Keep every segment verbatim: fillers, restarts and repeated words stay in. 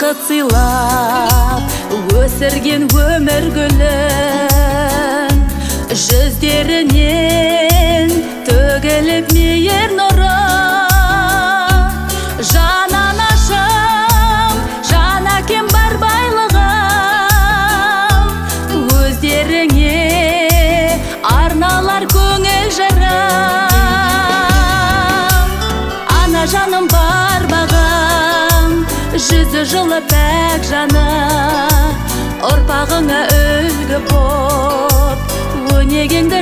бақыт сыйлап өсірген өмір гүлін, жүздерінен төгіліп мейір нұры. Жан анашым, жан әкем бар байлығым, өздеріңе арналар көңіл жырым. Ана жаным бар бағым, жүзі жылы пәк жаны, ұрпағыңа үлгі боп өнегеңді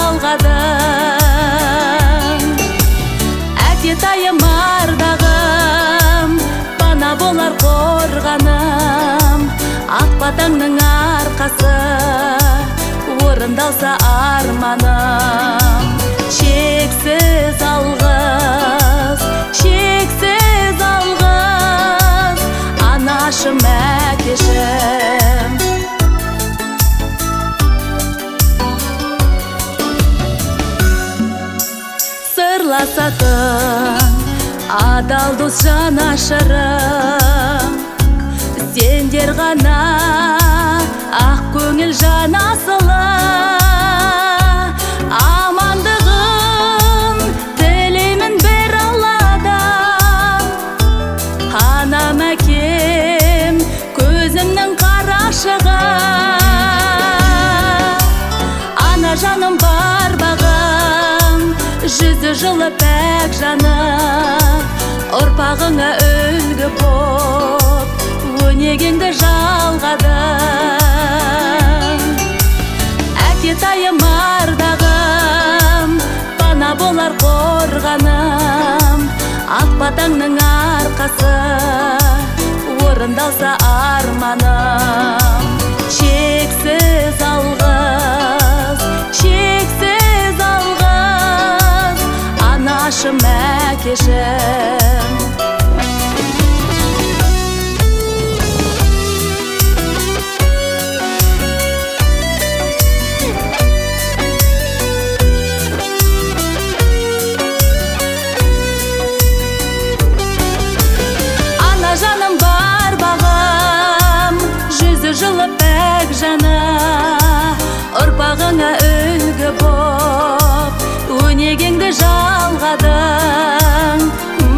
жалғадым. Әкетайым ардағым, пана болар қорғаным, ақ батаңның арқасы орындалса арманым. Шексіз алғыс, шексіз алғыс, анашым, әкешім. Сырласатын адал дос жанашырым, сендер ғана ақ көңіл жан асылы. Амандығын тілеймін бір Алладан, анам әкем көзімнің қарашығы. Ана жаным бар бағым, жүзі жылы пәк жаны, ұрпағыңа үлгі боп өнегеңді жалғадым. Әкетайым ардағым, пана болар қорғаным, ақ батаңның арқасы орындалса арманым. Шексіз алғыс, шексіз алғыс, анашым, әкешім. Ана жаным бар бағым, жүзі жылы пәк жаны, ұрпағыңа үлгі боп өнегеңді жалғадың.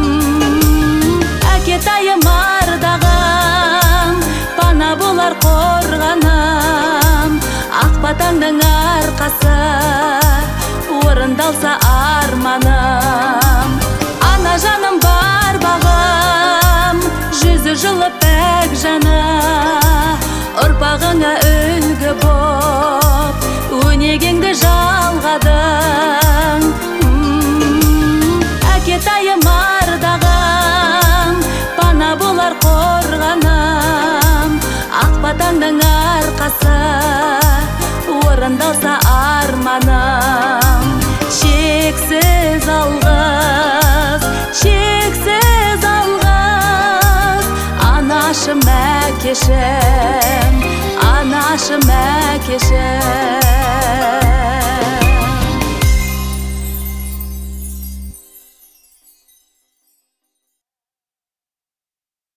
Әкетайым ардағым, пана болар қорғаным, ақ батаңның арқасы орындалса арманым. Ана жаным бар бағым, жүзі жылы пәк жаны, ұрпағыңа үлгі боп өнегеңді жалғадың. Әкетайым ардағым, пана болар қорғаным, ақ батаңның арқасы орындалса арманым. Шексіз алғыс, шексіз алғыс, анашым, әкешім, анашым, әкешім.